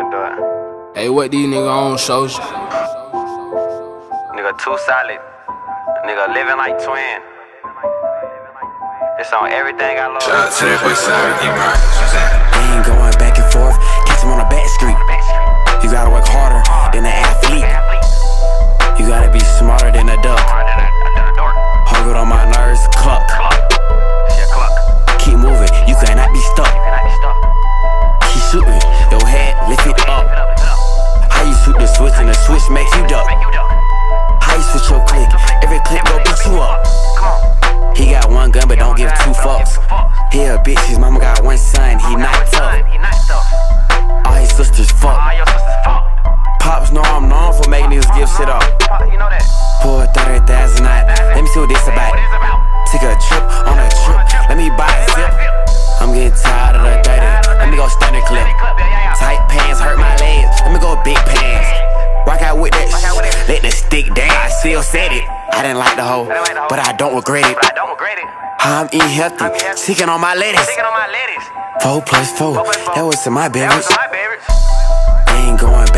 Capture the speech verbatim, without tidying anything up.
can do it. Hey, what these niggas on social? Nigga too solid. Nigga living like twin. It's on everything I love. Shout out to that boy Side, you right. They ain't going back and forth, catch him on a back street. You gotta work harder than an athlete. You gotta be smarter than a duck. Hug it on my nerves, cluck. Keep moving, you cannot be stuck. Keep shooting, your head, lift it up. How you shoot the switch and the switch makes you duck? How you switch your click, every click go beat you up. He got one gun but don't give two fucks. He a bitch, his mama got one son, he not tough. All his sisters fuck. Pops know I'm known for making niggas give shit up. Pull thirty thousand out, let me see what this about. Take a trip on a trip, let me buy a zip. I'm getting tired of the thirty, let me go standard clip. Tight pants hurt my legs, let me go big pants. Rock out with that shit, let the stick down. I still said it, I didn't like the hoe, but I don't regret it. How I'm eating healthy, sticking on my lettuce. Four plus four, that was to my beverage. I ain't going back.